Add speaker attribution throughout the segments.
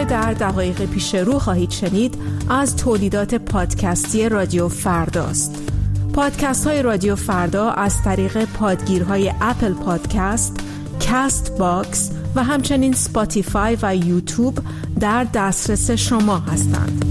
Speaker 1: در دقایق پیش رو خواهید شنید از تولیدات پادکستی رادیو فرداست. پادکست های رادیو فردا از طریق پادگیرهای اپل پادکست، کست باکس و همچنین سپاتیفای و یوتیوب در دسترس شما هستند.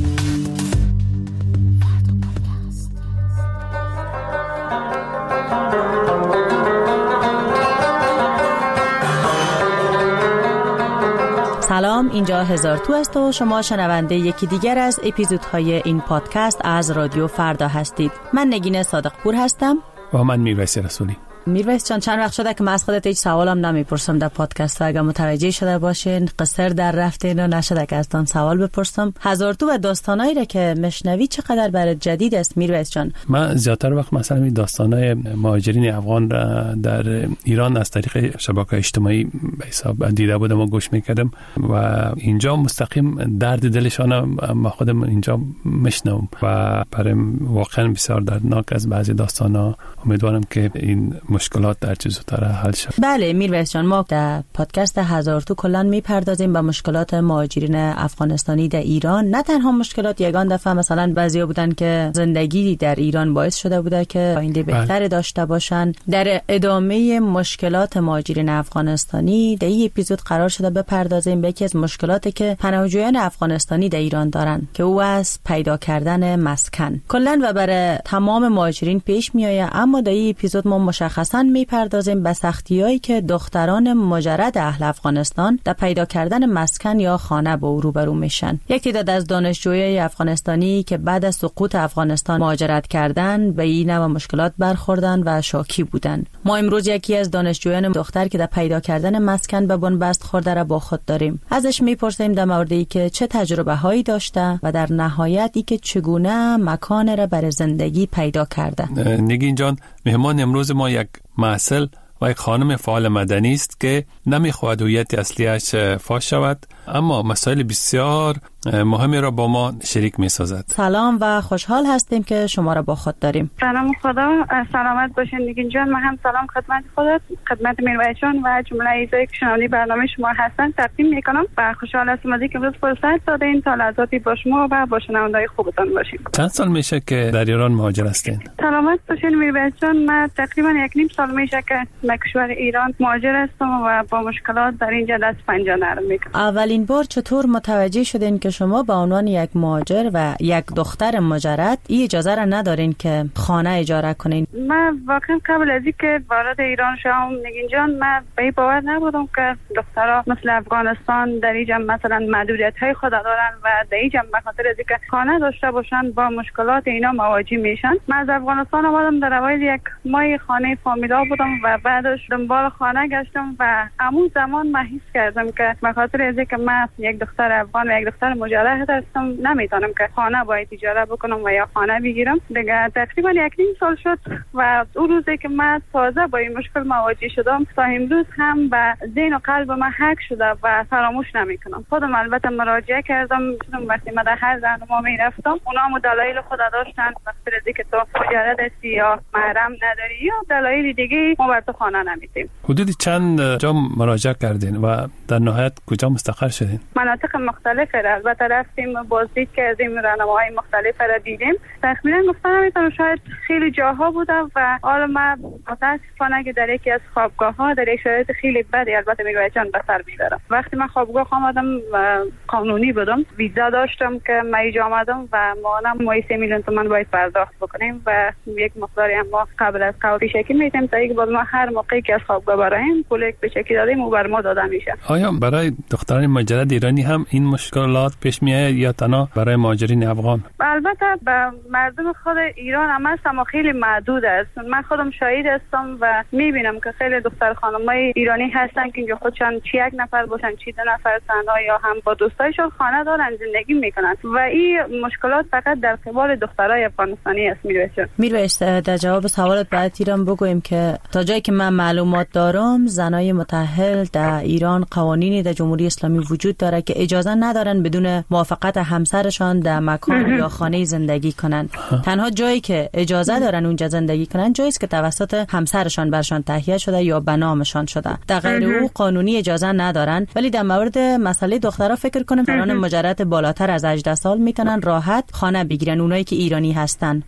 Speaker 2: سلام، اینجا هزار تو است و شما شنونده یکی دیگر از اپیزودهای این پادکست از رادیو فردا هستید. من نگین صادقپور هستم
Speaker 3: و من میرویس رسولی.
Speaker 2: میرویس جان، چند وقت شده که من از خودت هیچ سوالم نمیپرسم در پادکست و اگه متوجه شده باشین قصر در رفتین و نشده که ازتان سوال بپرسم. هزار تو و داستانایی را که مشنوی چقدر برای جدید است میرویس جان؟
Speaker 3: من زیادتر وقت مثلا این داستانای مهاجرین افغان را در ایران از طریق شبکه اجتماعی به حساب دیده بودم و گوش میکردم و اینجا مستقیم درد دلشان ما خودم اینجا میشنوم و برای واقعا بسیار دردناک از بعضی داستانا. امیدوارم که این مشکلات در چه زودتر حل شد.
Speaker 2: بله میرویس جان، ما در پادکست هزار تو کلا میپردازیم به مشکلات مهاجرین افغانستانی در ایران. نه تنها مشکلات، یگان دفعه مثلا بعضیا بودن که زندگی در ایران باعث شده بوده که آینده بهتر داشته باشن. در ادامه مشکلات مهاجرین افغانستانی در این اپیزود قرار شده بپردازیم به یکی از مشکلاتی که پناهجویان افغانستانی در ایران دارن که او از پیدا کردن مسکن. کلا و برای تمام مهاجرین پیش میآید، اما در این اپیزود ما مشخصاً میپردازیم به سختی‌هایی که دختران مجرد اهل افغانستان در پیدا کردن مسکن یا خانه با او روبرو میشن. یک تعداد از دانشجویان افغانستانی که بعد از سقوط افغانستان مهاجرت کردن به این نوع مشکلات برخوردن و شاکی بودن. ما امروز یکی از دانشجویان دختر که در پیدا کردن مسکن به بنبست خورده را با خود داریم. ازش میپرسیم در موردی که چه تجربه هایی داشته و در نهایت ای که چگونه مکان را برای زندگی پیدا کرده.
Speaker 3: نگین جان، مهمان امروز ما یک محصل و یک خانم فعال مدنی است که نمیخواهد هویت اصلیش فاش شود، اما مسائل بسیار مهمی را با ما شریک می سازد.
Speaker 2: سلام و خوشحال هستیم که شما را با خود داریم.
Speaker 4: سلام خدا، سلامت باشین نگین جان. من هم سلام خدمت خودت، خدمت میرویس جان و جمله ایزایی که شنونده برنامه شما هستن تقدیم میکنم و خوشحال هستم از اینکه امروز فرصت دادین تا لحظاتی با شما و با شنونده‌های خوبتان باشیم.
Speaker 3: چند سال میشه که در ایران مهاجر هستین؟
Speaker 4: سلامت باشین میرویس جان. من تقریبا 1.5 سال میشه که به کشور ایران مهاجر هستم و با مشکلات در اینجا دست پنجه نرم میکنم.
Speaker 2: اولین بار چطور متوجه شدین که شما به عنوان یک مهاجر و یک دختر مجرد این اجازه را ندارین که خانه اجاره کنین؟
Speaker 4: من واقعا قبل از اینکه وارد ایران شدم نگین جان، من به این باور نبودم که دخترها مثل افغانستان در اینجا مثلا محدودیت‌های خود دارن و در اینجا به خاطر از اینکه خانه داشته باشن با مشکلات اینا مواجه میشن. من از افغانستان آمدم، در اوایل یک ماه خانه فامیلا بودم و بعدش دنبال خانه گشتم و همون زمان من حس کردم که به خاطر از اینکه من یک دختر افغان و یک دختر مجرد هستم نمیتونم که خانه باید اجاره بکنم و یا خانه بگیرم. دیگه تقریبا 1.5 سال شد و اون روزی که من تازه با این مشکل مواجه شدم تا امروز هم به ذهن و قلب من حک شده و فراموش نمیکنم. خودم البته مراجعه کردم، وقتی من در هر راهنما میرفتم اونا هم دلایل خود داشتن، مثل اینکه تو مجرد هستی یا محرم نداری یا دلایل دیگه ما بر تو خانه نمیدیم.
Speaker 3: حدود چند جا مراجعه کردین و در نهایت کجا مستقر شدین؟
Speaker 4: مناطق مختلف البته رفتیم، بازدید کردیم، راهنماهای مختلف را دیدیم. تقریبا گفتم میتونم شاید خیلی جاها بوده و حالا من متاسفانه که در یکی از خوابگاه‌ها در یک شرایط خیلی بدی البته میرویس جان به سر میبرم. وقتی من خوابگاه آمدم و قانونی بودم، ویزا داشتم که من اینجا آمدم و ما 3 میلیون تومان باید پرداخت بکنیم و یک مقداری هم ما قبل از قبول پیشکی میتیم تا اینکه بعد ما هر موقعی که از خوابگاه برایم پول پیشکی دادیم و بر ما داده میشه.
Speaker 3: آیا برای دختران مجرد ایرانی هم این مشکلات پیش میاد یا تنها برای مهاجرین افغان؟
Speaker 4: البته به مردم خود ایران هم اما خیلی محدود است. من خودم شاهد هستم و میبینم که خیلی دختر خانمای ایرانی هستن که اینجا خودشان چی یک نفر باشن چی 2 نفر تنها یا هم با دوستایشون خانه دارن زندگی میکنن و این مشکلات فقط در قبال دخترای افغانستانی است.
Speaker 2: میرویس در جواب سوالت باید ایران بگویم که تا جایی که من معلومات دارم زنای متأهل در ایران قوانینی در جمهوری اسلامی وجود داره که اجازه ندارن بدون بدون موافقت همسرشان در مکان یا خانه زندگی کنند. تنها جایی که اجازه دارن اونجا زندگی کنن جایی است که توسط همسرشان برشان تهیه شده یا به نامشان شده. در غیر او قانونی اجازه ندارن. ولی در مورد مسئله دخترها فکر کنم فران مجرد بالاتر از 18 سال میتونن راحت خانه بگیرن، اونایی که ایرانی هستن.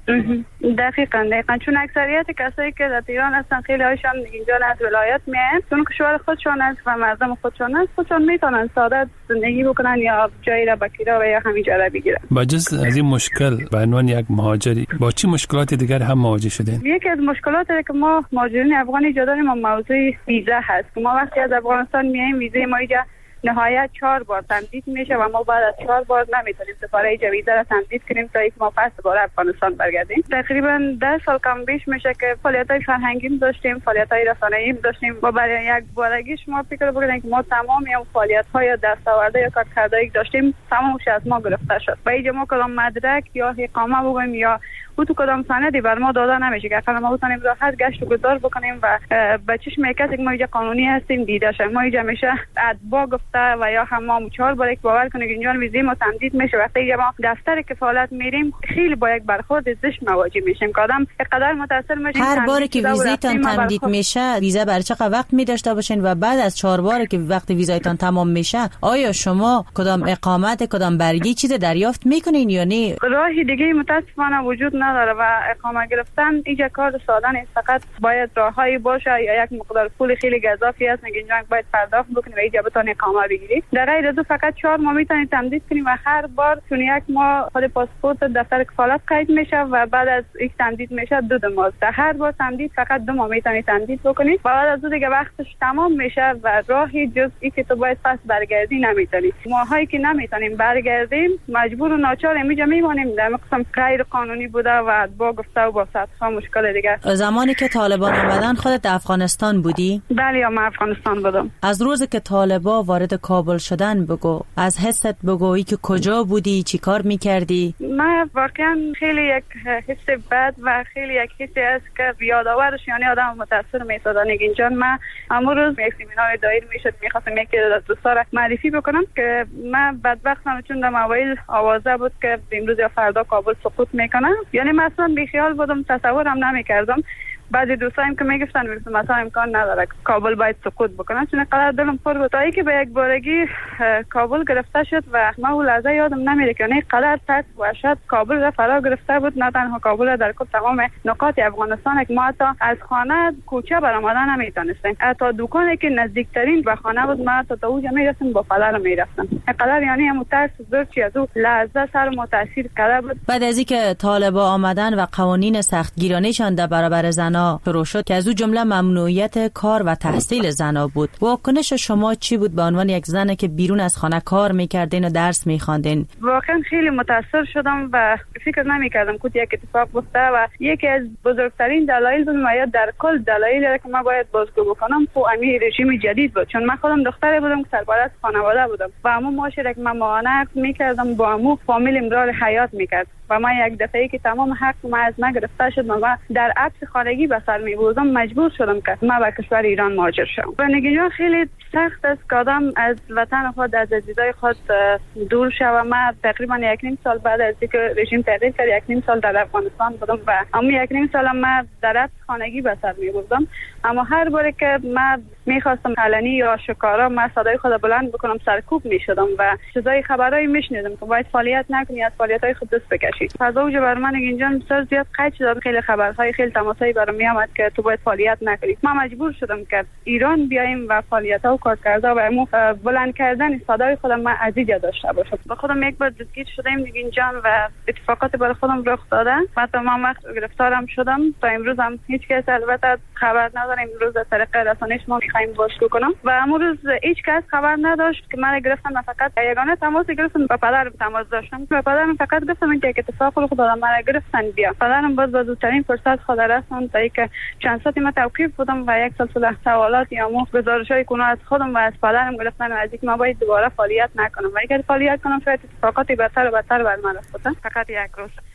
Speaker 4: دقیقاً چون اکثریت کسایی که در ایران هستن خیلی هاشون اینجا از ولایت میان، چون کشور خودشون است و مردم خودشون است، خودشون میتونن ساده زندگی بکنن یا جایی را بکیرا و یا همینجا را بگیرن. با
Speaker 3: جز از این مشکل به عنوان یک مهاجری با چه مشکلات دیگر هم مواجه شدین؟
Speaker 4: یکی از مشکلاتی که ما مهاجرین افغانی ایجاد داریم موضوع ویزا هست که ما وقتی از افغانستان میایم ویزای ما اینجا نهایت 4 بار تمدید میشه و ما بعد از 4 بار نمیتونیم سفاره ویزا را تمدید کنیم تا اینکه ما پس دوباره افغانستان برگردیم. تقریبا 10 سال کم بیش میشه که فعالیت‌های فرهنگی داشتیم، فعالیت‌های رسانه‌ای داشتیم و برای یک بارگی شما فکر بکنید که ما تمام اون فعالیت‌ها یا دستاوردها یا کارکردهایی که داشتیم تمامش از ما گرفته شد. و اینجا ما کدام مدرک یا اقامه بگویم یا او تو کدام سندی بر ما داده نمیشه که اصلا ما بتونیم راحت گشت و گذار بکنیم و به چشم کسی که ما اینجا قانونی هستیم دیده شد. ما اینجا میشه ادبا گفته و یا حمام 4 بار یک باور کنه که اینجا ویزای ما تمدید میشه. وقتی اینجا ما دفتر کفالت میریم خیلی با یک برخورد زشت مواجه میشیم که آدم اینقدر متاثر میشه.
Speaker 2: هر بار که ویزایتان تمدید میشه ویزا برای چقدر وقت می‌داشته باشین و بعد از 4 بار که وقتی ویزایتان تمام میشه آیا شما کدام اقامت کدام برگی چیز دریافت میکنین یا نه؟
Speaker 4: راهی دیگه متاسفانه وجود نداره و اقامه گرفتن اینجا کار ساده نیست. فقط باید راههایی باشه یا یک مقدار پول خیلی گزافی هست که اینجا باید پرداخت بکنی و اینجا بتونی اقامه بگیری. در غیر از فقط 4 ماه میتونی تمدید کنی و هر بار چون یک ماه خود پاسپورت دفتر کفالت قید میشه و بعد از یک تمدید میشه 2 ماه. در هر بار تمدید فقط 2 ماه میتونی تمدید بکنی و بعد از دیگه وقتش تمام میشه و راهی جز اینکه تو باید پس برگردی نمیتونی. ماهایی که نمیتونیم برگردیم مجبور و ناچار اینجا میمونیم. در مقام غیر قانونی بوده و با گفته و با صدها مشکل دیگه.
Speaker 2: زمانی که طالبان آمدن خودت افغانستان بودی؟
Speaker 4: بله من افغانستان بودم.
Speaker 2: از روزی که طالبان وارد کابل شدن بگو، از حست بگویی که کجا بودی، چی کار میکردی؟
Speaker 4: من واقعا خیلی یک حس بد و خیلی یک حسی است که یادآورش یعنی آدم متاثر میسازه. نگین جان من امروز یک سمینار دایر میشد میخواستم یکی از دوستا را معرفی بکنم که من بدبختم چون در موبایل آوازه بود که امروز یا فردا کابل سقوط میکنه. یعنی مثلا بیخیال بودم، تصورم نمیکردم. بعضی دوستایم که میگفتن مثلا امکان نداره کابل باید سقوط بکنه چون قرار دلم پر بود تا اینکه به یک بارگی کابل گرفته شد و من اون لحظه یادم نمیره که نه قدر ترس و وحشت کابل را فرا گرفته بود. نه تنها کابل را در تمام نقاط افغانستان که ما حتی از خانه کوچه برآمدن نمیتونستیم. حتی دکانی که نزدیکترین به خانه بود ما تا اونجا میرفتم با پدرم میرفتم. قدر یعنی هم ترس زور چی از اون لحظه سر ما تاثیر کرده بود.
Speaker 2: بعد از اینکه طالبان آمدن و قوانین سختگیرانه‌شان در برابر زنان شروع شد که از اون جمله ممنوعیت کار و تحصیل زنا بود، واکنش شما چی بود به عنوان یک زن که بیرون از خانه کار میکردین و درس میخواندین؟
Speaker 4: واقعا خیلی متاثر شدم و فکر نمیکردم که یک اتفاق بیفته و یکی از بزرگترین دلایل بود یا در کل دلایلی که من باید بازگو بکنم تو امیر رژیم جدید بود. چون من خودم دختری بودم که سرپرست خانواده بودم و عمو معاشره که من معاونت میکردم با عمو فامیل امرار حیات میکرد و من یک دفعه که تمام حق ما از من گرفته شد و در عکس خانگی به سر میبردم مجبور شدم که من به کشور ایران مهاجر شدم. و نگین خیلی سخت است که آدم از وطن خود از عزیزای خود دور شود. من تقریبا 1.5 سال بعد از اینکه رژیم تغییر کرد 1.5 سال در افغانستان بودم و اما 1.5 سال من در عکس خانگی به سر میبردم. اما هر بار که من میخواستم علنی یا آشکارا من صدای خود بلند بکنم سرکوب میشدم و چیزای خبرایی میشنیدم که باید فعالیت نکنی، از فعالیت‌های خود دست بکشی. فضا اوج بر من اینجا بسیار زیاد قید شد. خیلی خبرهای خیلی تماسایی برام میآمد که تو باید فعالیت نکنی. من مجبور شدم که ایران بیایم و فعالیت‌ها و کارکردها و بلند کردن صدای خودم من از اینجا داشته باشم. با خودم یک بار دستگیر شدم نگین جان و اتفاقات برای خودم رخ داده. بعد تمام وقت گرفتارم شدم. تا امروز هم هیچ کس البته خبر نداره. امروز از طریق رسانه‌اش ما می‌خوایم بازگو کنم و امروز هیچ کس خبر نداشت که من گرفتم. من فقط یگانه تماس گرفتم با پدرم تماس داشتم. با پدرم فقط گفتم که اتفاق رو خدا من گرفتن بیا. پدرم باز زودترین فرصت خدا رسوند تا اینکه چند ساعتی من توقیف بودم و یک سلسله سوالات یا گزارش‌های کنون از خودم و از پدرم گرفتن و از اینکه من باید دوباره فعالیت نکنم و اگر فعالیت کنم شاید اتفاقاتی بدتر و بدتر بر من رسیده. فقط یک روز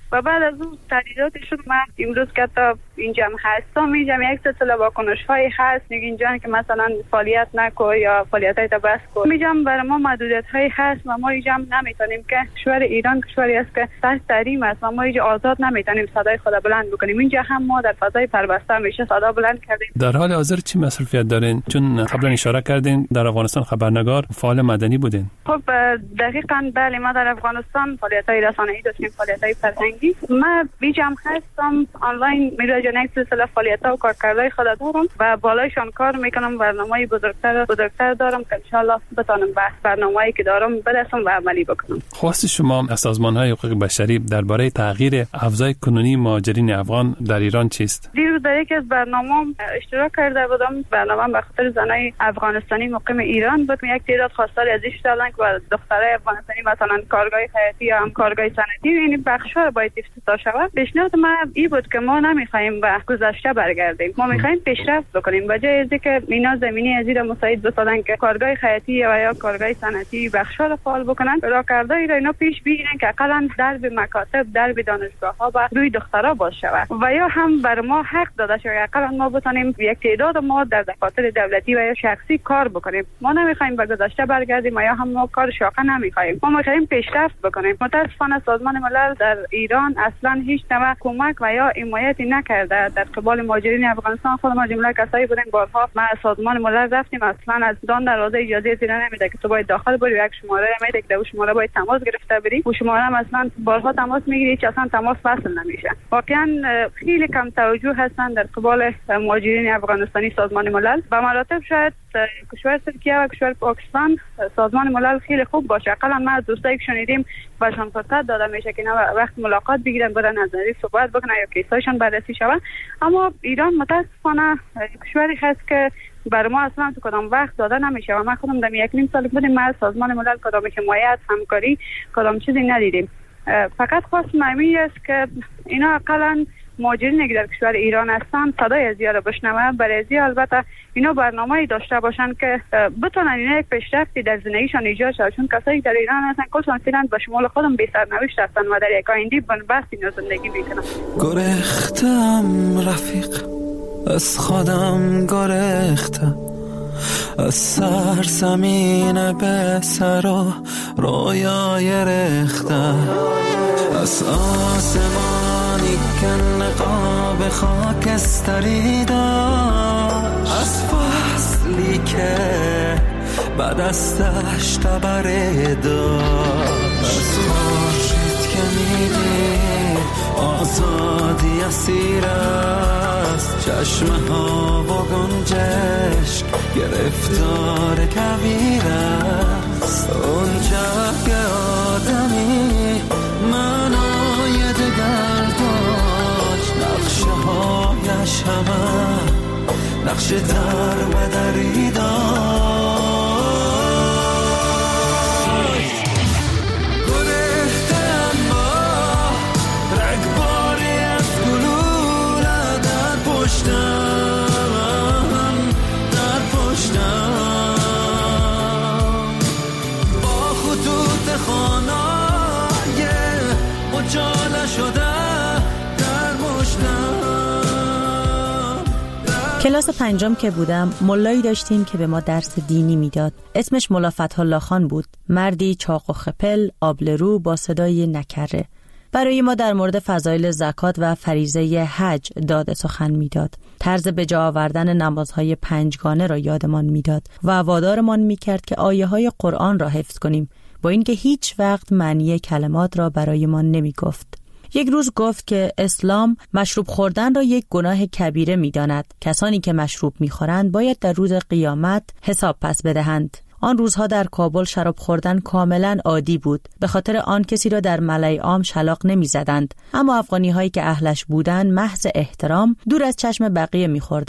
Speaker 4: و بعد از اون تحلیلاتشون من امروز که تا اینجا هستم اینجا یک سلسله واکنش‌های هست نگین جان که مثلا فعالیت نکو یا فعالیت‌های تا بس کو میگم برای ما محدودیت‌های هست و ما اینجا نمیتونیم که کشور ایران کشوری است که تحت تحریم است و ما اینجا آزاد نمیتونیم صدای خود بلند بکنیم. اینجا هم ما در فضای پربسته میشه صدا بلند کردیم.
Speaker 3: در حال حاضر چی مصروفیت دارین؟ چون قبلا اشاره کردین در افغانستان خبرنگار فعال مدنی بودین.
Speaker 4: خب دقیقاً بله، ما در افغانستان فعالیت‌های رسانه‌ای داشتیم، فعالیت‌های فرهنگی. ما بیجم هستم آنلاین میراجع یک سلسله فعالیت‌ها و کارکردهای خود دارم و بالایشان کار میکنم. برنامه‌ای بزرگتر دارم که ان شاء الله بتونم برنامه‌ای که دارم برسم و عملی بکنم.
Speaker 3: خواست شما از سازمان‌های حقوق بشری درباره تغییر اوضاع کنونی مهاجرین افغان در ایران چیست؟
Speaker 4: دیروز در یکی از برنامه‌ام اشتراک کرده بودم. برنامه به خاطر زنای افغانستانی مقیم ایران بود. یک تعداد خواستار ازش دادن که دخترای افغانستانی مثلا کارگاه خیاطی یا هم کارگاه صنعتی یعنی بخش‌ها رو باید افتتاح شود. پیشنهاد ما این بود که ما نمی‌خوایم به گذشته برگردیم، ما می‌خوایم پیشرفت بکنیم. به جای اینکه اینا زمینی از این مساعد بسازن که کارگاه خیاطی یا کارگاه صنعتی بخش‌ها رو فعال بکنن، راهکارهایی را اینا پیش بگیرن که حداقل درب مکاتب، درب دانشگاه‌ها و روی دخترها باز شود و یا هم بر ما حق داده شود حداقل ما بتونیم یک تعداد ما در دفاتر دولتی و یا شخصی کار بکنیم. ما نمی‌خوایم به گذشته برگردیم یا هم ما کار شاقه نمی‌خوایم، ما می‌خوایم پیشرفت بکنیم. متأسفانه سازمان ملل در ایران اصلا هیچ نوع کمک و یا حمایتی نکرده در قبال مهاجرین افغانستان. خود ما جمله کسایی بودیم بارها ما سازمان ملل رفتیم، اصلا از دان دروازه اجازه زیرا نمیده که تو باید داخل بری، یک شماره میده که در شماره باید تماس گرفته بری و شماره هم اصلا بارها تماس میگیری که اصلا تماس وصل نمیشه. واقعا خیلی کم توجه هستن در قبال مهاجرین افغانستانی سازمان ملل. به مراتب شاید کشور ترکیه و کشور پاکستان سازمان ملل خیلی خوب باشه. حداقل ما دوستایی که شنیدیم باشون فرصت داده میشه که اینا وقت ملاقات بگیرن، برن از نظری صحبت بکنن یا کیساشون بررسی شود. اما ایران متاسفانه کشوری هست که برای ما اصلا تو کدام وقت داده نمیشه و ما خودم در 1.5 سال بودیم ما سازمان ملل کدام حمایت همکاری کدام چیزی ندیدیم. فقط خواستم همین است که اینا حداقل مهاجرینی که در کشور ایران هستن صدای از رو بشنوه. برای ازی البته اینا برنامه‌ای داشته باشن که بتونن اینا یک پیشرفتی در زندگیشان ایجاد شود، چون کسایی در ایران هستن کلشون فعلا به شمول خودم بی سرنوشت هستن و در یک آینده بنبست اینا زندگی میکنن.
Speaker 5: گرختم رفیق از خودم، گرختم از سرزمین به سر و رویای رختم، از آسمانی که نقاب خاکستری داشت، از فصلی که بعد از دشت تبره داشت، از خورشید که میدید آزادی اسیر است، چشمه ها و گنجش گرفتار کویر است، اونجا که آدمی منای دگر داشت، نقشه هایش همه نقش در بدری داشت.
Speaker 2: کلاس 5 که بودم ملایی داشتیم که به ما درس دینی میداد. اسمش ملا فتح‌الله خان بود. مردی چاق و خپل، آبلرو با صدای نکره. برای ما در مورد فضایل زکات و فریضه حج داد سخن میداد. طرز به جا آوردن نمازهای 5 گانه را یادمان میداد و وادارمان میکرد که آیه‌های قرآن را حفظ کنیم، با اینکه هیچ وقت معنی کلمات را برایمان نمیگفت. یک روز گفت که اسلام مشروب خوردن را یک گناه کبیره می‌داند. کسانی که مشروب می‌خورند باید در روز قیامت حساب پس بدهند. آن روزها در کابل شراب خوردن کاملا عادی بود. به خاطر آن کسی را در ملأ عام شلاق نمی‌زدند، اما افغانی‌هایی که اهلش بودند محض احترام دور از چشم بقیه می‌خوردند.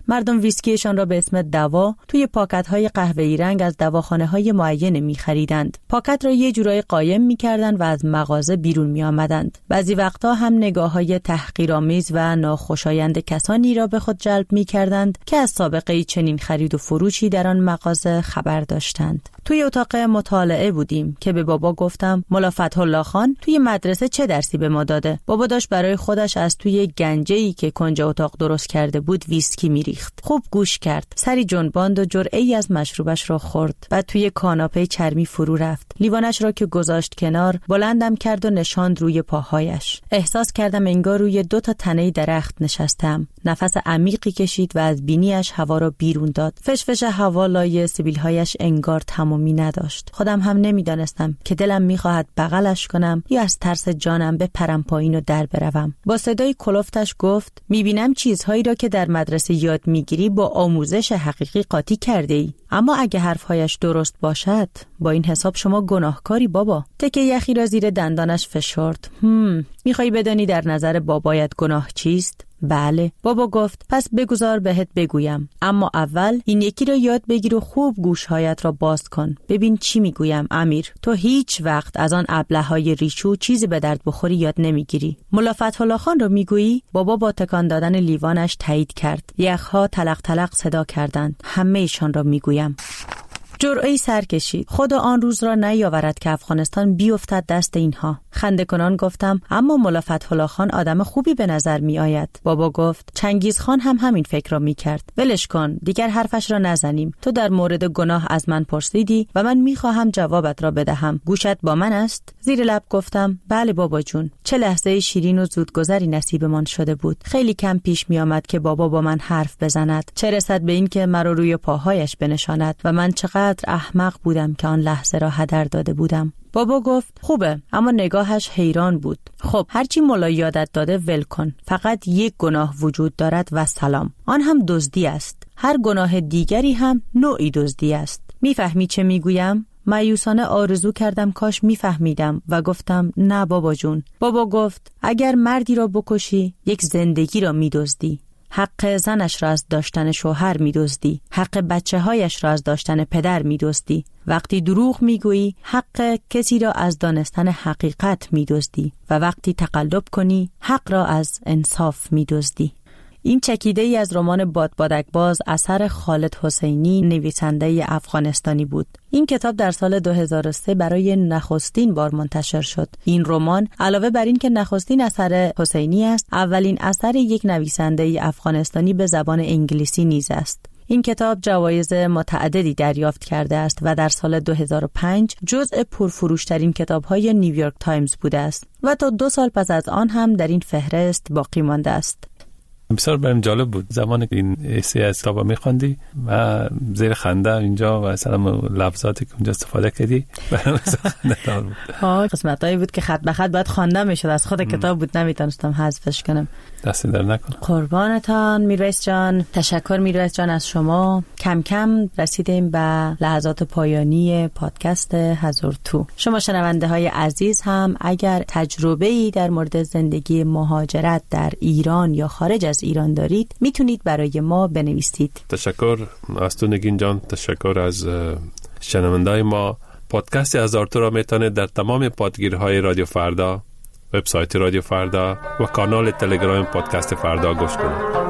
Speaker 2: مردم ویسکیشان را به اسم دوا توی پاکت‌های قهوه‌ای رنگ از دواخانه‌های معینه می‌خریدند. پاکت را یه جورایی قایم می‌کردند و از مغازه بیرون می‌آمدند. بعضی وقتا هم نگاه‌های تحقیرآمیز و ناخوشایند کسانی را به خود جلب می‌کردند که از سابقه چنین خرید و فروشی در آن مغازه خبر داشتند. توی اتاق مطالعه بودیم که به بابا گفتم ملا فتح‌الله خان توی مدرسه چه درسی به ما داده. بابا داشت برای خودش از توی گنجه‌ای که کنج اتاق درست کرده بود ویسکی میریخت. خوب گوش کرد، سری جنباند و جرعه‌ای از مشروبش را خورد. بعد توی کاناپه چرمی فرو رفت. لیوانش را که گذاشت کنار، بلندم کرد و نشاند روی پاهایش. احساس کردم انگار روی 2 تا تنه درخت نشستم. نفس عمیقی کشید و از بینیش هوا را بیرون داد. فشفش هوا لای سبیل‌هایش انگار تمامی نداشت. خودم هم نمیدانستم که دلم می‌خواهد بغلش کنم یا از ترس جانم بپرم پایین و در بروم. با صدای کلفتش گفت می‌بینم چیزهایی را که در مدرسه یاد می‌گیری با آموزش حقیقی قاطی کرده‌ای. اما اگه حرفهایش درست باشد، با این حساب شما گناهکاری بابا. تکه یخی را زیر دندانش فشرد. می‌خوای بدانی در نظر بابایت گناه چیست؟ بله. بابا گفت پس بگذار بهت بگویم، اما اول این یکی را یاد بگیر و خوب گوشهایت را باز کن. ببین چی میگویم امیر، تو هیچ وقت از آن ابله‌های ریشو چیزی به درد بخوری یاد نمیگیری. ملا فتح‌الله خان را میگویی؟ بابا با تکان دادن لیوانش تایید کرد. یخها تلق تلق صدا کردند. همه ایشان را میگویم. جرعه‌ای سر کشید. خدا آن روز را نیاورد که افغانستان بیفتد دست اینها. خنده کنان گفتم اما ملا فتح‌الله خان آدم خوبی به نظر می آید. بابا گفت چنگیز خان هم همین فکر را می کرد. ولش کن، دیگر حرفش را نزنیم. تو در مورد گناه از من پرسیدی و من می خواهم جوابت را بدهم. گوشت با من است؟ زیر لب گفتم بله بابا جون. چه لحظه شیرین و زودگذری نصیبمان شده بود. خیلی کم پیش می آمد که بابا با من حرف بزند، چه رسد به این که مرا روی پاهایش بنشاند و من چقدر احمق بودم که آن لحظه را هدر داده بودم. بابا گفت خوبه، اما نگاهش حیران بود. خب هرچی مولا یادت داده ول کن. فقط یک گناه وجود دارد و سلام. آن هم دزدی است. هر گناه دیگری هم نوعی دزدی است. میفهمی چه میگویم؟ مایوسانه آرزو کردم کاش میفهمیدم و گفتم نه بابا جون. بابا گفت اگر مردی را بکشی یک زندگی را میدزدی. حق زنش را از داشتن شوهر می‌دزدی، حق بچه‌هایش را از داشتن پدر می‌دزدی. وقتی دروغ می‌گویی، حق کسی را از دانستن حقیقت می‌دزدی و وقتی تقلب کنی، حق را از انصاف می‌دزدی. این چکیده‌ای از رمان بادبادک‌باز اثر خالد حسینی، نویسنده افغانستانی بود. این کتاب در سال 2003 برای نخستین بار منتشر شد. این رمان علاوه بر این که نخستین اثر حسینی است، اولین اثر یک نویسنده افغانستانی به زبان انگلیسی نیز است. این کتاب جوایز متعددی دریافت کرده است و در سال 2005 جزء پرفروشترین کتاب‌های نیویورک تایمز بوده است و تا 2 سال پس از آن هم در این فهرست باقی مانده است.
Speaker 3: بسیار برام جالب بود زمانی که این ایسی از کتابا می‌خوندی و زیر خنده اینجا و مثلا لفظاتی که اونجا استفاده کردی برام خنده دار بود.
Speaker 2: قسمتایی بود که خط به خط باید خوانده میشد، از خود کتاب بود، نمیتونستم حذفش کنم.
Speaker 3: دست در نکن.
Speaker 2: قربانتان میرویس جان. تشکر میرویس جان از شما. کم کم رسیدیم به لحظات پایانی پادکست هزارتو. شما شنونده های عزیز هم اگر تجربه‌ای در مورد زندگی مهاجرت در ایران یا خارج از ایران دارید میتونید برای ما بنویسید.
Speaker 3: تشکر از تو نگین جان، تشکر از شنونده‌های ما. پادکست هزارتو را میتونید در تمام پادگیرهای رادیو فردا، وبسایت رادیو فردا و کانال تلگرام پادکست فردا گوش کنید.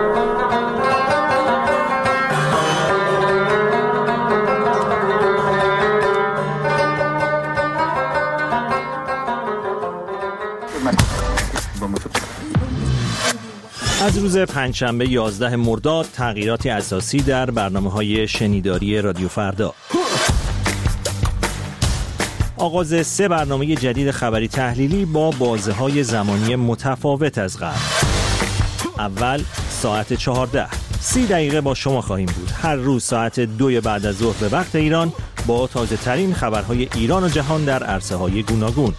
Speaker 6: از روز پنجشنبه 11 مرداد تغییراتی اساسی در برنامه‌های شنیداری رادیو فردا. آغاز 3 برنامه جدید خبری تحلیلی با بازه‌های زمانی متفاوت از قبل. اول ساعت 14 30 دقیقه با شما خواهیم بود. هر روز ساعت 2 بعد از ظهر به وقت ایران با تازه ترین خبرهای ایران و جهان در عرصه‌های گوناگون.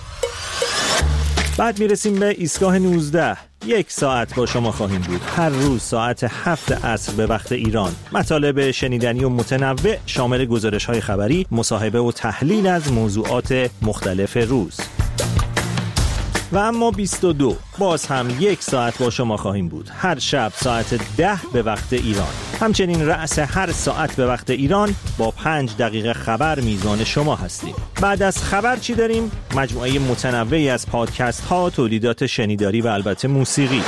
Speaker 6: بعد میرسیم به ایستگاه 19. 1 ساعت با شما خواهیم بود. هر روز ساعت 7 عصر به وقت ایران. مطالب شنیدنی و متنوع شامل گزارش‌های خبری، مصاحبه و تحلیل از موضوعات مختلف روز. و اما 22 باز هم 1 ساعت با شما خواهیم بود، هر شب ساعت 10 به وقت ایران. همچنین رأس هر ساعت به وقت ایران با 5 دقیقه خبر میزان شما هستیم. بعد از خبر چی داریم؟ مجموعه متنوعی از پادکست ها، تولیدات شنیداری و البته موسیقی.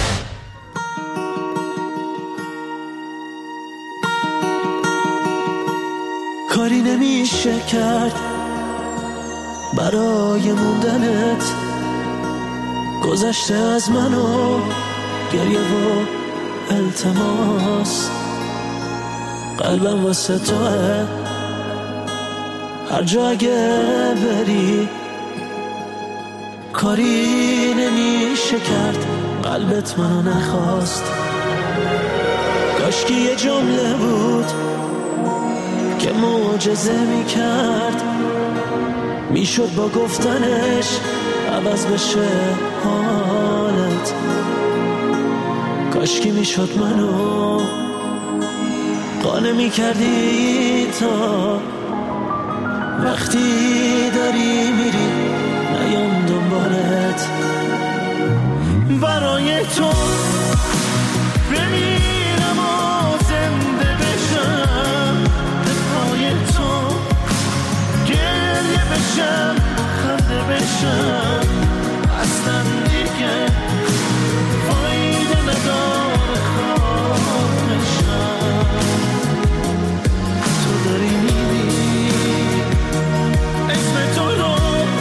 Speaker 5: کاری نمیشه کرد برای موندنت، گذشته از منو گریه و التماس، قلبم واسه توه هر جا اگه بری، کاری نمیشه کرد قلبت منو نخواست. کاشکی یه جمله بود که معجزه میکرد، میشد با گفتنش عوض بشه حالت. کاشکی میشد منو قانع میکردی تا وقتی داری میری نیام دنبالت. برای تو بمیرم و زنده بشم، به پای تو گریه بشم خنده بشم، اصلا دیگه فایده نداره خواهشم. تو داری میری اسم تو رو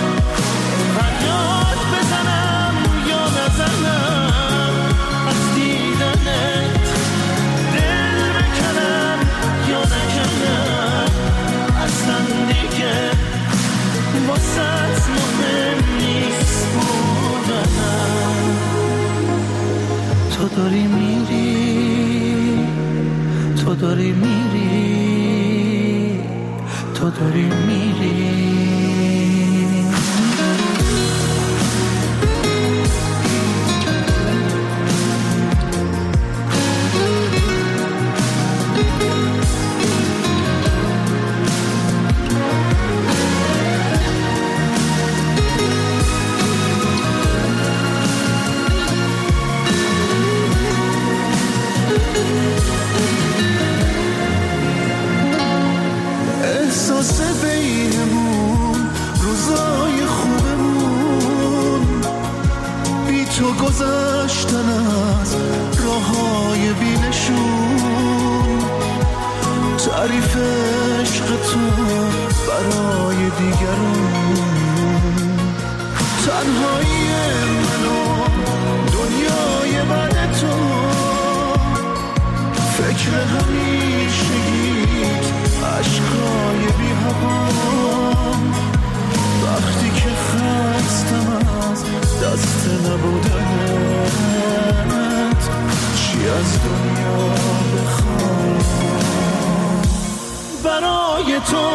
Speaker 5: فریاد بزنم یا نزنم، از دیدنت دل بکنم یا نکنم، اصلا دیگه واسه مهم نیست بودنم. تو داری میری، تو داری میری، تو داری میری. احساس بینمون روزای خوبمون، بی تو گذشتن از راههای بینشون، تعریف عشق تو برای دیگرون، تنهایی منو دنیای بعد تو، فکر همیشگیت عشقای بی هوام، وقتی که خستم از دست نبودنت، چی از دنیا بخوام. برای تو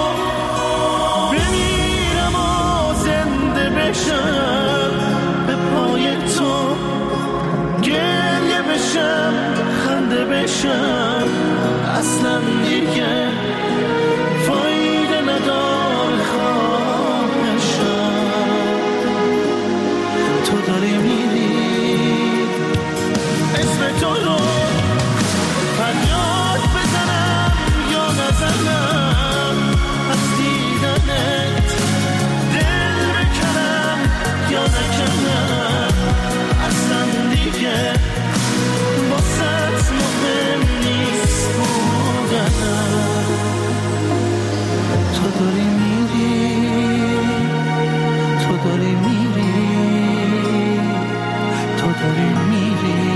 Speaker 5: بمیرم و زنده بشم، به پای تو گریه بشم خنده بشم، اصلا دیگه فایده نداره خواهشم. تو داری میری اسم تو رو فریاد بزنم یا نزنم، از دیدنت دل بکنم یا نکنم، اصلا دیگه واسه مهم نیست بودنم. تو داری میری، تو داری میری، تو داری میری.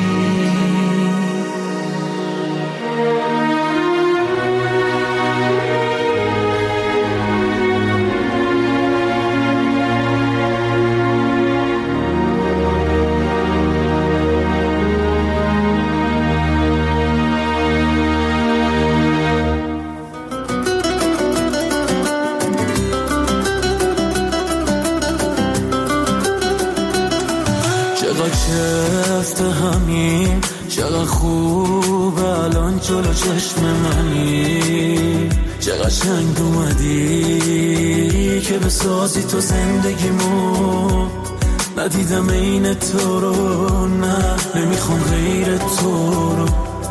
Speaker 5: همین چقدر خوب الان جلو چشم منی، چقدر قشنگ اومدی که بسازی تو زندگیمو، ندیدم این تو رو، نه نمیخوام غیر تو رو.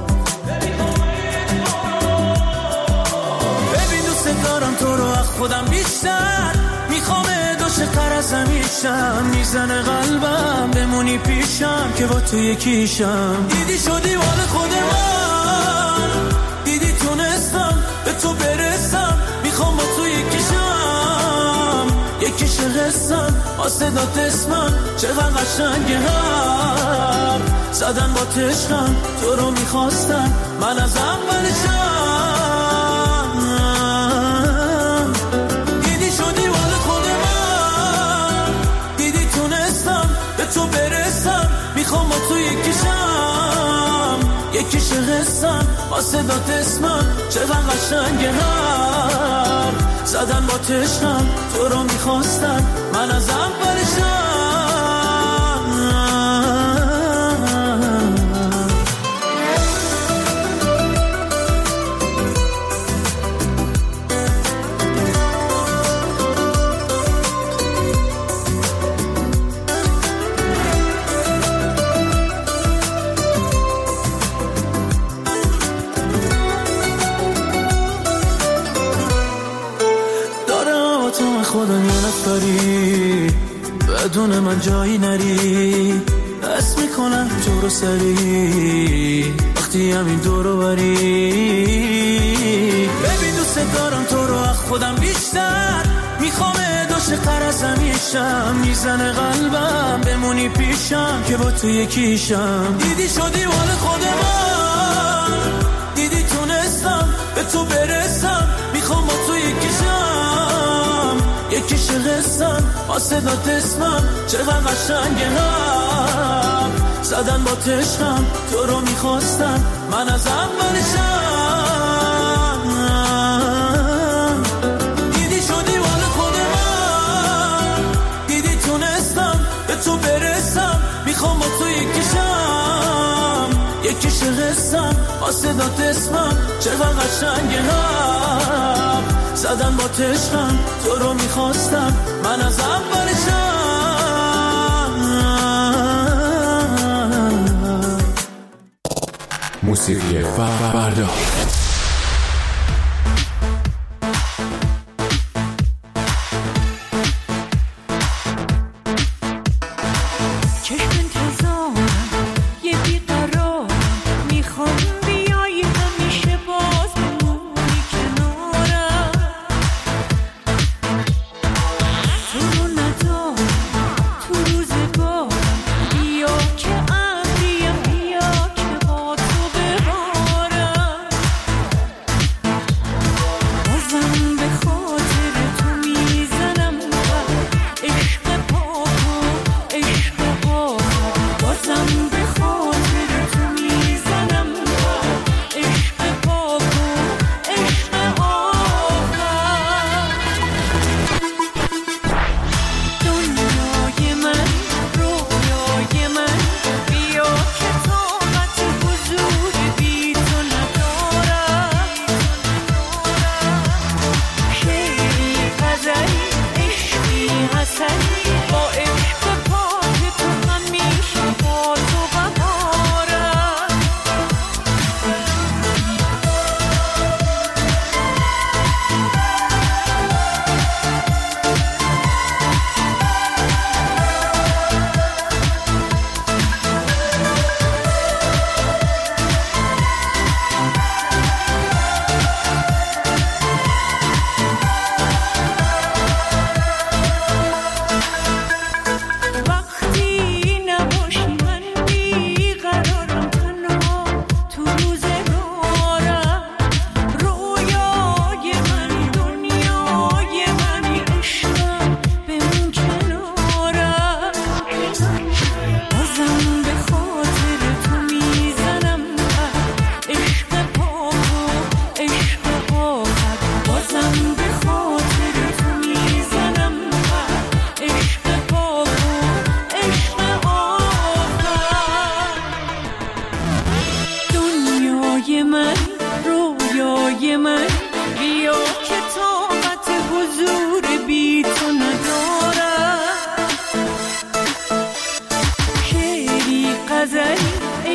Speaker 5: ببین دوست دارم تو رو از خودم بیشتر، میخوام دوش قرص همیشم، میزنه قلبم بمونی پیشم که با تو یکیشم. دیدی شدی مال خود من، دیدی تونستم به تو برسم، میخوام با تو یکیشم، یکیش قسم واسه داد اسمم، چقدر قشنگه هم زدن با تشکم، تو رو میخواستم من از اولشم. دیدی شدی مال خود من، دیدی تونستم به تو برسم، میخوام با تو یکیشم، یکیش قسم واسه داد اسمم، چقدر قشنگه هم زدن با تشکم، تو رو میخواستم من از اولشم. خودم یه نفری بدون من جایی نری، دست میکنم تو رو سری وقتی همین دورو بری. ببین دوست دارم تو رو از خودم بیشتر، میخوام دوش قرص همیشم، میزنه قلبم بمونی پیشم که با تو یکیشم. دیدی شدی مال خود من، دیدی تونستم به تو برسم، میخوام با تو یکیشم، یکیش قسم واسه داد اسمم، چقدر قشنگه هم زدن با تشکم، تو رو میخواستم من از اولشم. دیدی شدی مال خود من، دیدی تونستم به تو برسم، میخوام با تو یکیشم، یکیش قسم واسه داد اسمم، چقدر قشنگه هم زدن با تشکم، تو رو میخواستم من از اولشم.
Speaker 7: موسیقی فردا.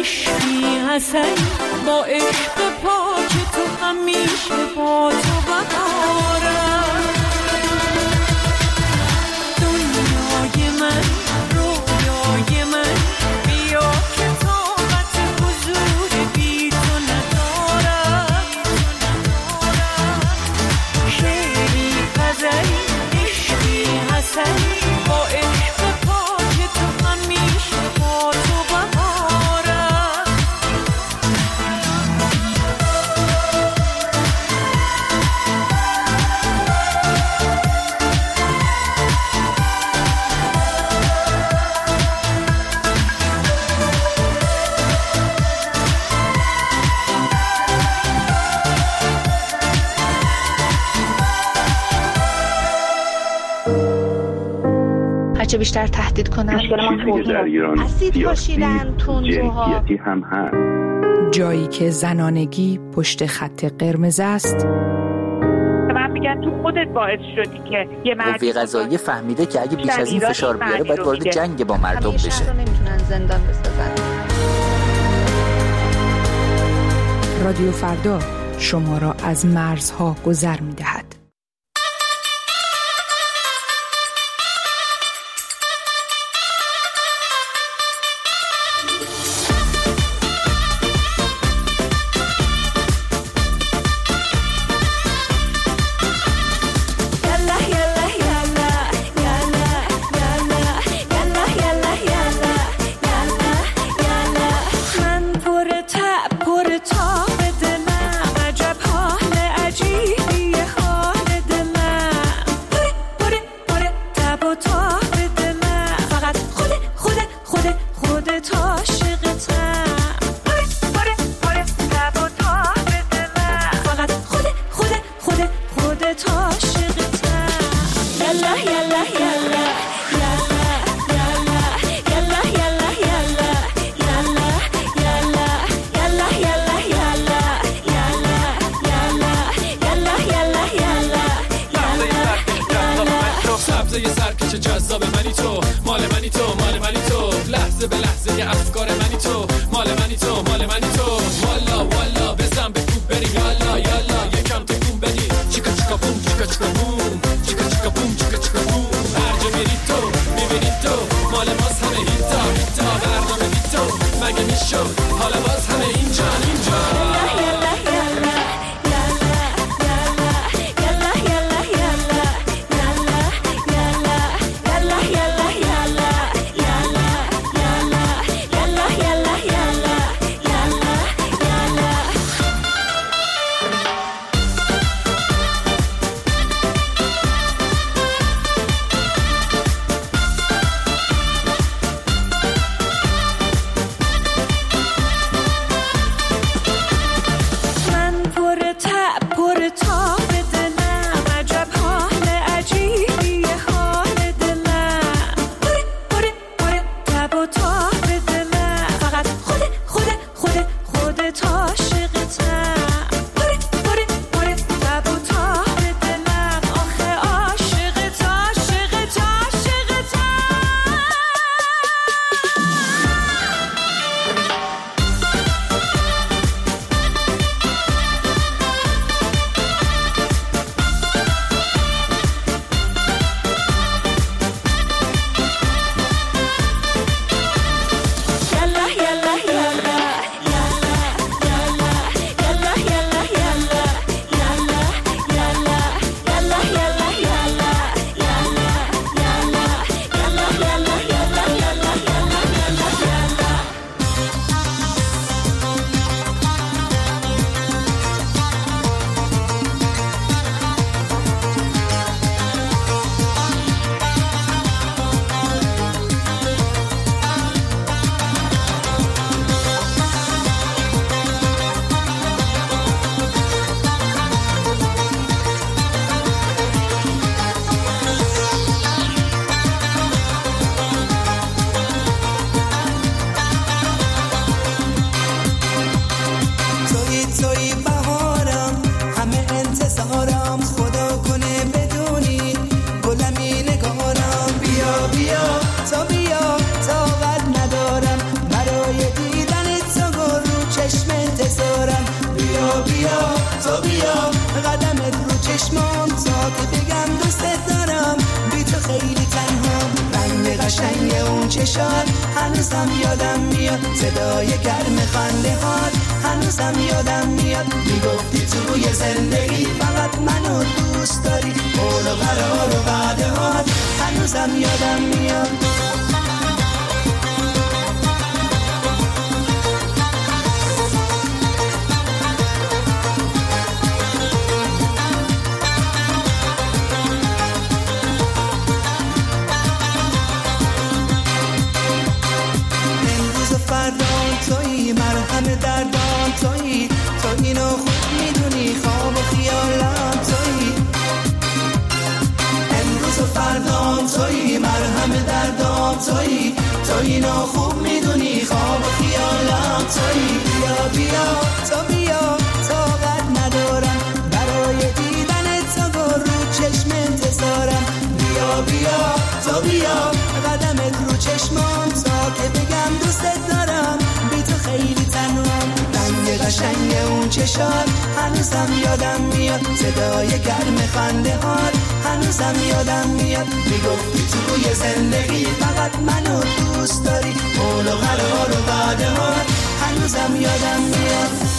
Speaker 8: عشقی حسنی با عشق پاک تو همیشه با تو بهارم. دنیای من رویای من بیا که طاقت حضور بی تو ندارم. شعری غزلی عشقی حسنی با عشق پاک تو همیشه با تو بهارم.
Speaker 9: هرچه بیشتر تهدید کنن
Speaker 10: چیزی که در ایران سیاسی جنسیتی هم هست.
Speaker 1: جایی که زنانگی پشت خط قرمز است.
Speaker 4: من میگم تو خودت باعث شدی که یه
Speaker 11: قوه قضاییه فهمیده که اگه بیش از این فشار بیاره باید وارد جنگ با مردم بشه.
Speaker 9: همیشه نمیتونن زندان بسازن.
Speaker 1: رادیو فردا شما را از مرزها گذر می‌دهد.
Speaker 12: چشات هنوزم یادم میاد، صدای گرم خنده هات هنوزم یادم میاد. میگفتی توی زندگی فقط منو دوست داری، قول و قرار و وعده هات هنوزم یادم میاد. تویی مرهم دردان، تویی تو اینو خوب میدونی، خواب و خیالم تویی، امروز و فردام تویی مرهم دردان، تویی تو اینو خوب میدونی، خواب و خیالم تویی. بیا بیا تو بیا، طاقت ندارم برای دیدن تو، رو چشم انتظارم. بیا بیا تو بیا، قدمت رو چشمام تا که بگم دوست دارم، بی تو خیلی تنهام. رنگ قشنگ اون چشات هنوزم یادم میاد، صدای گرم خنده هات هنوزم یادم میاد. میگفتی توی زندگی فقط منو دوست داری، قول و قرار و وعده هات هنوزم یادم میاد.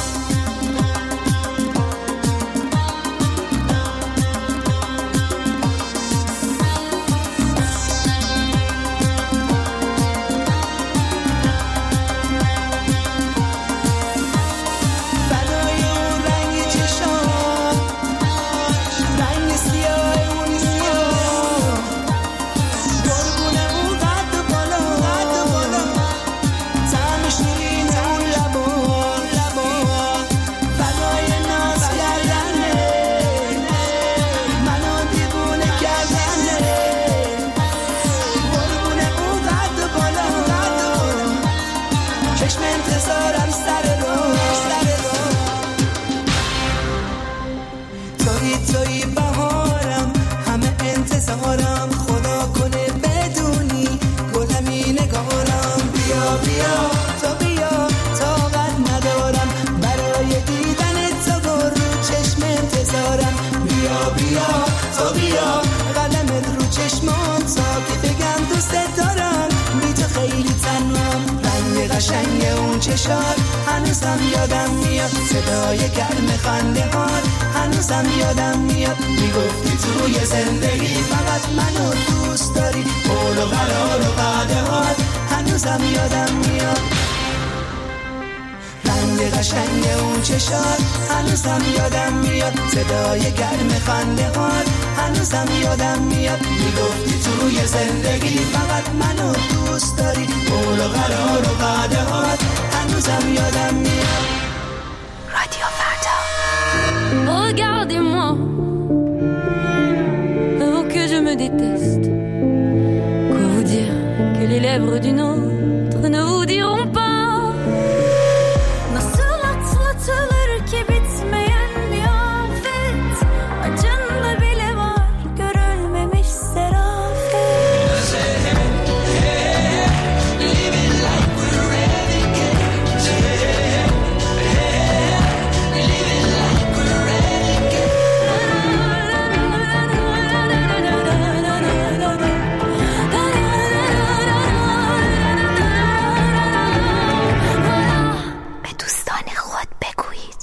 Speaker 12: توی بهارم همه انتظارم، خدا کنه بدونی گلمی نگارم. بیا بیا تو بیا، طاقت ندارم برای دیدن تو، رو چشم انتظارم. بیا بیا تو بیا، قدمت رو چشمام تا که بگم دوست دارم، بی تو خیلی تنهام. رنگ قشنگ اون چشات هنوزم یادم میاد، صدای گرم خنده هات هنوزم یادم میاد. میگفتی توی زندگی فقط منو دوست داری، قول و قرار و وعده هات هنوزم یادم میاد. رنگ قشنگ اون چشات هنوزم یادم میاد، صدای گرم خنده هات هنوزم یادم میاد. میگفتی توی زندگی فقط منو دوست داری، قول و قرار و وعده هات هنوزم یادم میاد.
Speaker 13: رادیو فردا. Regardez-moi, avant que je me déteste. Quoi vous dire que les lèvres d'une autre ne vous diront pas. Nasıl atlatılır ki bitmeyen bir afet, acında bile var görülmemiş serafet. Living like we're renegades. Living like we're renegades. به دوستان خود بگویید.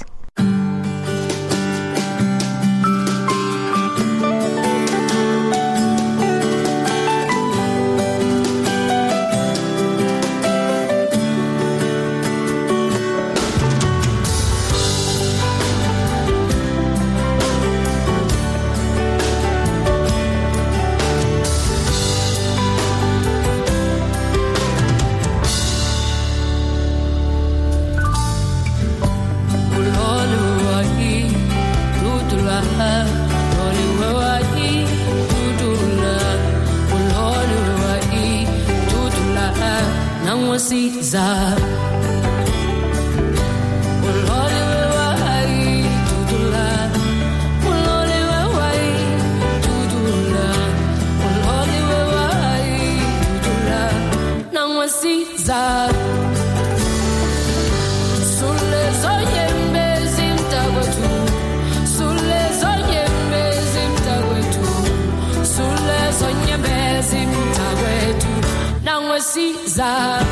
Speaker 13: Caesar.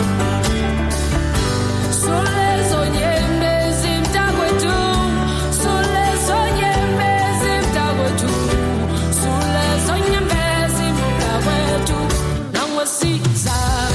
Speaker 13: Sulle soglie mesim tago tu, sulle soglie mesim tago tu, sulle soglie mesim tago tu. Now I see Caesar.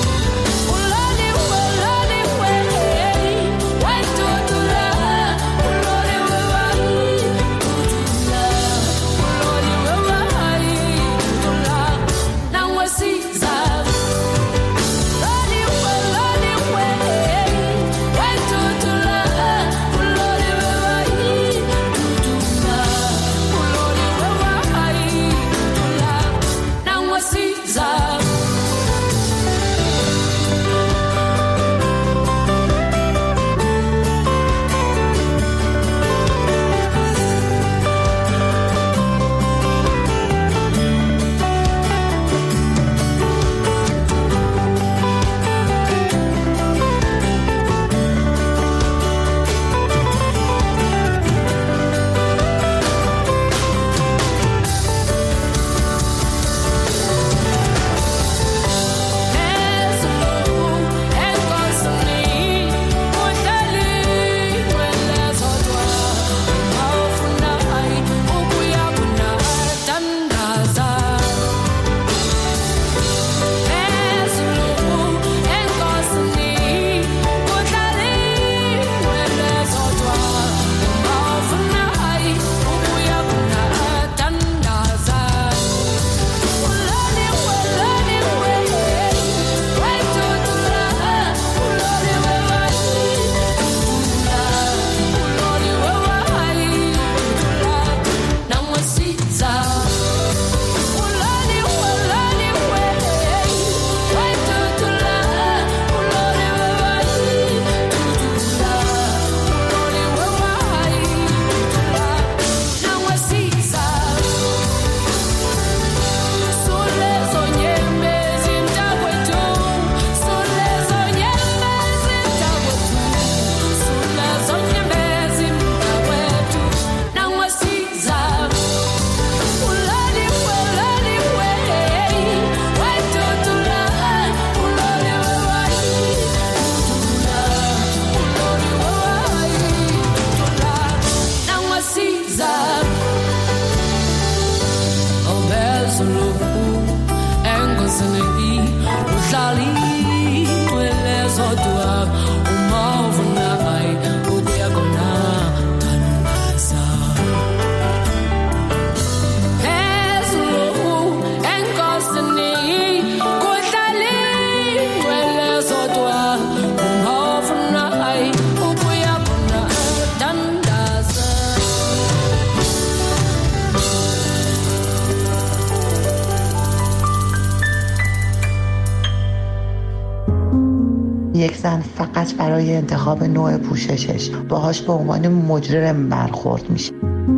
Speaker 14: یک زن فقط برای انتخاب نوع پوششش باهاش به عنوان مجرم برخورد میشه.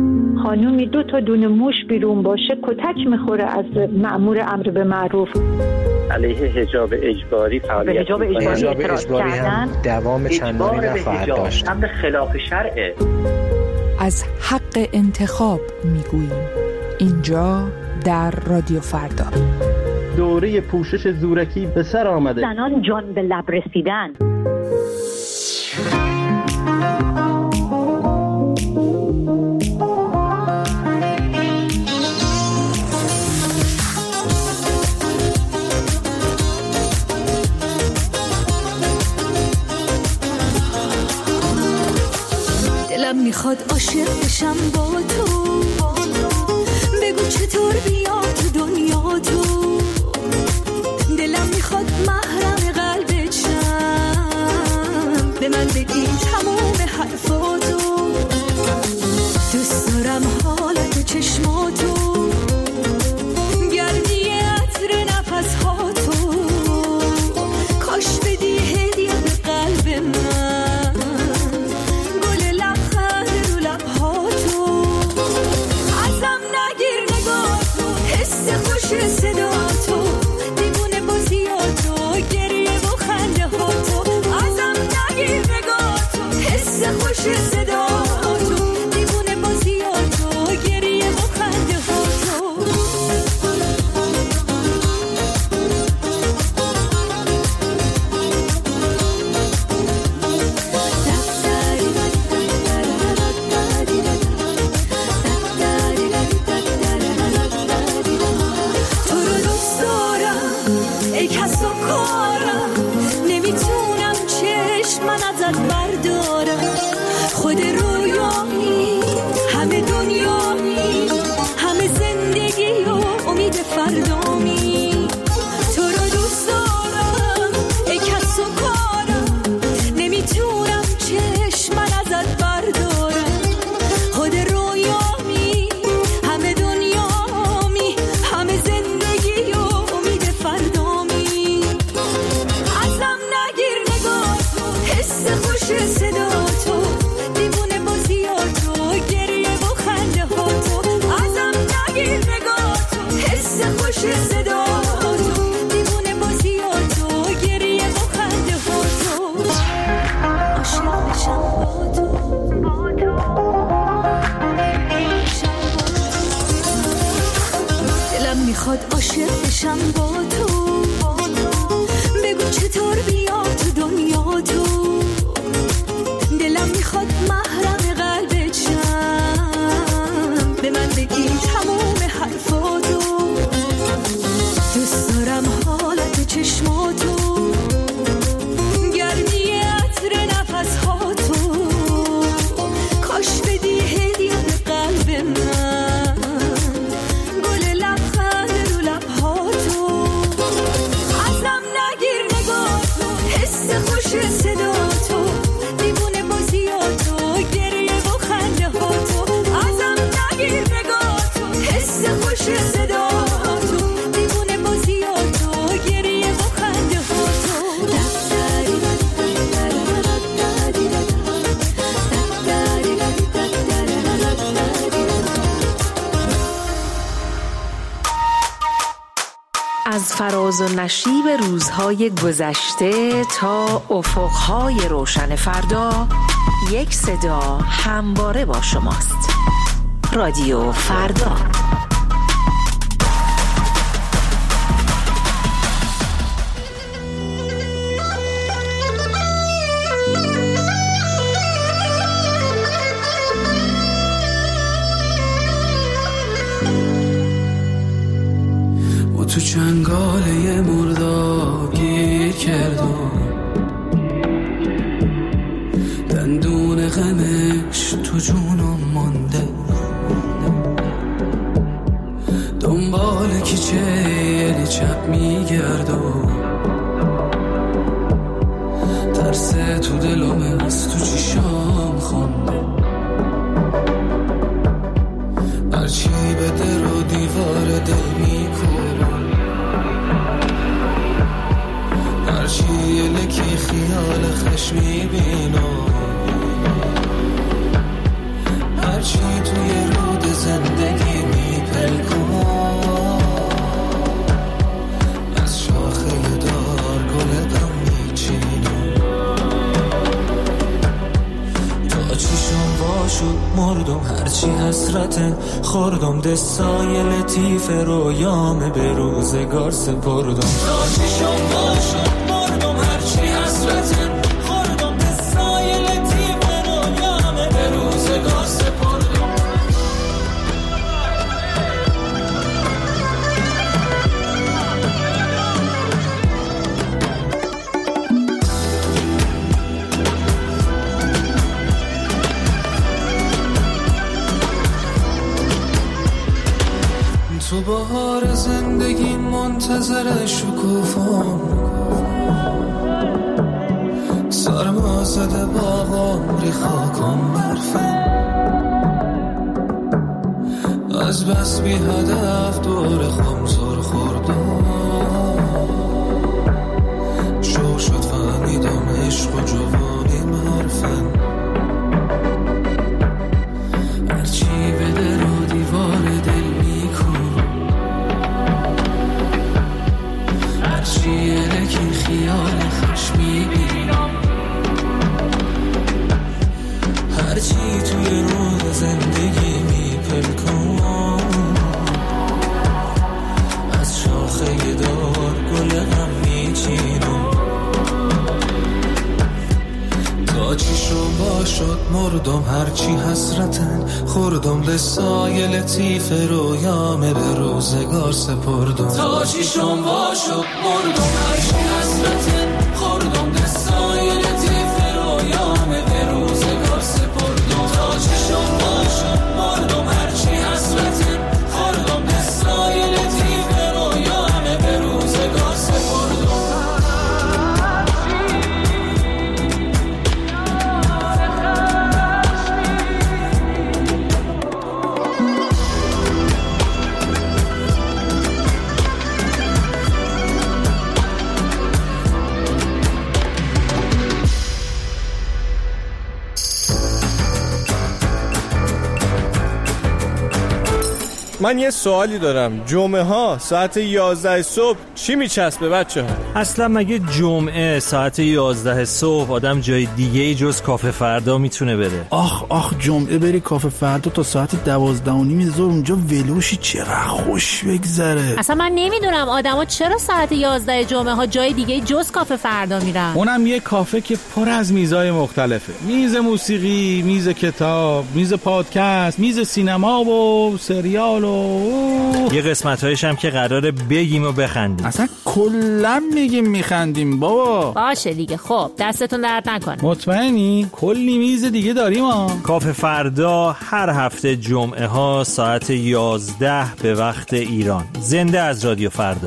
Speaker 15: خانومی 2 تا دونه موش بیرون باشه کتک میخوره از مأمور امر به معروف.
Speaker 16: علیه حجاب اجباری فعالیت
Speaker 17: حجاب اجباری هم دوام چندانی نخواهد داشت.
Speaker 16: امر خلاف شرعه.
Speaker 1: از حق انتخاب میگوییم اینجا در رادیو فردا.
Speaker 18: دوره پوشش زورکی به سر آمده.
Speaker 15: زنان جان به لب رسیدن.
Speaker 13: دلم میخواد عاشق بشم با تو، بگو چطور بیا تو دنیا تو. دلم میخواد محرم قلبت شم، به من بگی تموم حرفاتو. دوست دارم حالت چشماتو، گردی عطر نفسهاتو. کاش بدی هدیه به قلب من، گل لبخند رو لبهاتو. ازم نگیر نگاهتو، حس خوش صداتو، دیوونه بازیاتو، گریه و خنده هاتو. ازم نگیر نگاهتو، حس خوش صداتو، دیوونه بازیاتو، گریه و خنده هاتو.
Speaker 19: میخواد عاشق بشم با تو، بگو چطور بیام تو دنیا تو، دلم میخواد محرم قلبت شم، به من بگی تموم حرفاتو، دوست دارم حالت چشماتو، گرمی عطر نفسهاتو، کاش بدی هدیه به قلب من، گل لبخند رو لبهاتو، ازم نگیر نگاهتو، حس خوش صداتو، دیوونه بازیاتو، گریه و خنده هاتو، ازم نگیر نگاهتو، حس خوش صداتو، دیوونه بازیاتو، گریه و خنده هاتو.
Speaker 1: از فراز و نشیب روزهای گذشته تا افقهای روشن فردا، یک صدا همواره با شماست. رادیو فردا.
Speaker 5: تو چنگاله مرداب گیر کردم، دندون غمش تو جونم مانده، دنبال کیچه چپ میگردم، ترس تو دلم از تو چیشام خونده، هرچی به در و دیوار دل میکنم، هرچی یلکی خیال خش میبینم، هرچی توی رود زندگی میپلکم، از شاخه دار گل غم میچینم، تا چیشم واشد مردم، هرچی حسرته خوردم، دستای لطیف رویام به روزگار سپردم، تا چیشم واشد مردم، هرچی حسرته خوردم، دستای لطیف رویام به روزگار سپردم. تو بهار زندگی منتظر شکوفام، سرما زده باغام ری خاکم برفم، از بس بی هدف دور خم زور خوردم، شو شد فهمیدم عشق و جوانیم حرفم، هرچی به در و دیوار دل یلکی خیال خوش میبینم، هرچی توی روح زندگی میپلکم، از شاخه دار گل غم میچینم، تا چیشم باشد مردم، هرچی حسرتن خوردم، دستای لطیف رویامه به روزگار سپردم، تا چیشم باشد مردم، هرچی حسرتن خوردم، دستای لطیف رویامه به روزگار سپردم، تا چیشم باشد مردم، هرچی حسرتن خوردم، دستای لطیف رویامه به روزگار سپردم.
Speaker 20: من یه سوالی دارم. جمعه ها ساعت 11 صبح چی میچسبه بچه ها؟
Speaker 6: اصلا مگه جمعه ساعت 11 صبح آدم جای دیگه جز کافه فردا میتونه بره؟
Speaker 21: آخ جمعه بری کافه فردا تا ساعت 12:30 اونجا ولوشی، چقدر خوش بگذره.
Speaker 22: اصلا من نمیدونم آدما چرا ساعت 11 جمعه ها جای دیگه جز کافه فردا میرن.
Speaker 21: اونم یه کافه که پر از میزای مختلفه. میز موسیقی، میز کتاب، میز پادکست، میز سینما و سریال و
Speaker 6: یه قسمت‌هایش هم که قراره بگیم و بخندیم.
Speaker 21: اصلا کلا میگیم میخندیم بابا.
Speaker 22: باشه دیگه. خب دستتون درد نکنه.
Speaker 21: مطمئنی؟ کلی میز دیگه داریم ها.
Speaker 6: کافه فردا هر هفته جمعه ها ساعت 11 به وقت ایران. زنده از رادیو فردا.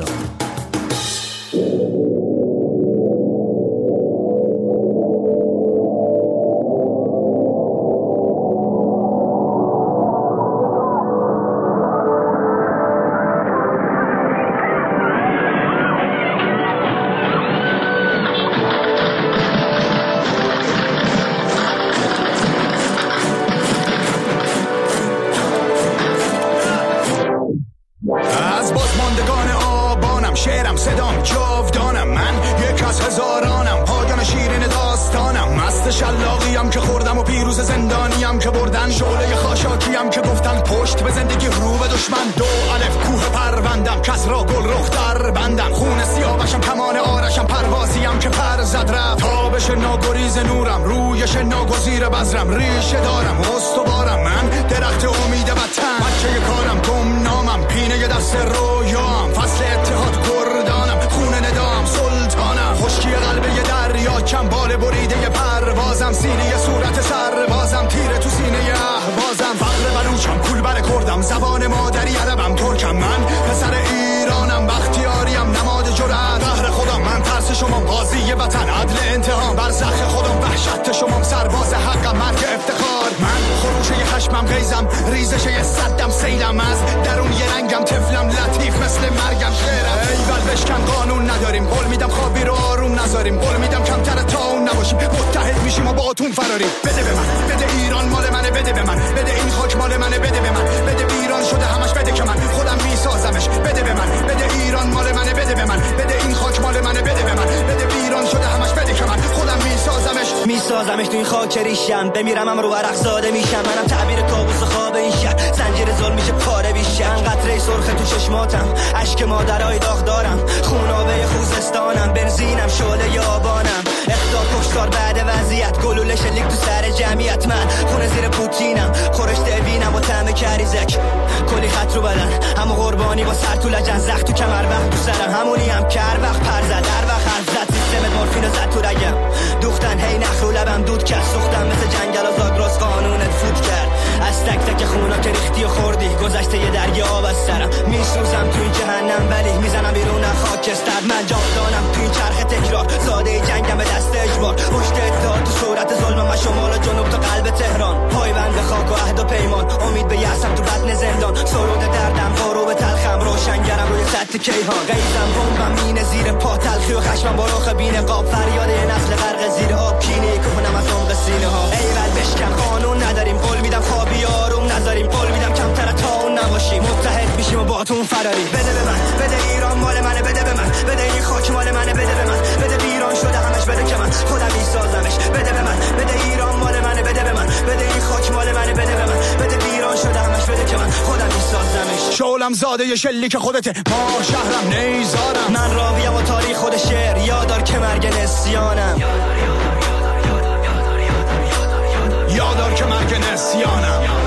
Speaker 23: از بازماندگان آبانم، شعرم صدام جاودانم، من یک از هزارانم، پایان شیرین داستانم، مست شلاقیم که خوردم و پیروز زندانیم که بردن، شعله خاشاکیم که گفتن پشت به زندگی رو به دشمن، دو الف کوه پروندم، کس را گل رخ در بندم، خون سیاوشم کمان آرشم، پروازیم که پر زد رفت، تابش ناگریز نورم، رویش ناگزیر بذرم، ریشه دارم استوارم، من درخت امید وطن، بچه کارم گمنامم، پینه دست رویام، فصل اتحاد گردانم، خون ندام سلطانم، خشکی قلب یه دریا، چنبال بریده پروازم، سینه صورت سربازم، تیره تو سینه اهوازم، فقر بلوچم، کول بر کردم، زبان مادری عربم، ترکم، من پسر ایرانم، بختیاریم، نماد جرأت، قهر خودم، من ترس شما، قاضی وطن، عدل انتقام، برزخ خودم، وحشت شما، سرباز حقم، مرگ افتخار، من خروشه خشمم، غیزم، ریزش صدم، سیلم، از درون یه رنگم، طفلم، لطیف مثل مرگم، شعرم، ایول بشکن، قانون نداریم، قول میدم خوابی رو آروم نذاریم، قول میدم کمتر تا اون نباشیم، متحد میشیم و با اتون فراریم، بده به من، بده ایران مال منه، بده به من، بده این خاک مال منه، بده به من، بده ایران شده همش، بده که من خودم میسازمش، بده به من، بده ایران مال منه، بده به من، بده این خاک مال منه، بده به من، بده ایران شده همش، بده که من خودم میسازمش تو این خاک ریشم، بمیرم هم رو ورق زاده میشم، منم تعبیر کابوس خواب این شهر، زنجیر ظلم میشه پاره بیشم، قطره سرخ تو چشماتم، اشک مادرای داغ دارم، خونابه خوزستانم، بنزینم، شعله آبانم، اخطار کشتار بعد وضعیت، گلوله شلیک تو سر جمعیت، من خونه زیر پوتینم، خورش دوینم با طعم کریزک، کلی خط رو بدن، همو قربانی با سر تو لجن، زخ تو کمر وقت تو سرم، همونی هم که هر وقت پر زد، هر وقت حرف زد، سیستم مورفین زد تو رگم، دوختن هی نخ رو لبم دود کرد، سوختم مثل جنگل و زاگرس، قانونت فوت کرد، از تک تک خونا که ریختی و خوردی، گذشته یه دریا آب از سرم، میسوزم تو این جهنم ولی میزنم بیرون خاکستر، من جاودانم تو این چرخ تکرار، زاده جنگم به دست اجبار، پشت اتحاد تو صورت ظلم، من شمال و جنوب تا قلب تهران، پایبند خاک و عهد و پیمان، امید به یأسم تو بطن زندان، سرود دردم، غروب تلخم، روشنگرم روی سطح کیهان، غیظم، بمبم، مینه زیر پا، تلخی و خشمم با رخ بی‌نقاب، فریاد یه نسل غرق زیر آب، کینه کنم از عمق سینه ها، ایول بشکن، قانون نداریم، قول میدم خوابی آروم نذاریم، قول میدم کمتر تا اون نباشیم، متحد میشیم و با تو فراری، بده به من، بده ایران مال منه، بده به من، بده این خاک مال منه، بده به من، بده ایران شده همش، بده که من خودم میسازمش، بده به من، بده ایران مال منه، بده به من، بده این خاک مال منه، بده به من، بده ایران شده همش، بده که من خودم میسازمش، شعلم زاده شلیک خودته، ما شهرم نیزارم، من راویم و تاریخ خود شعر، یادار که مرگ نسیانم، یادار که مرگ نسیانم.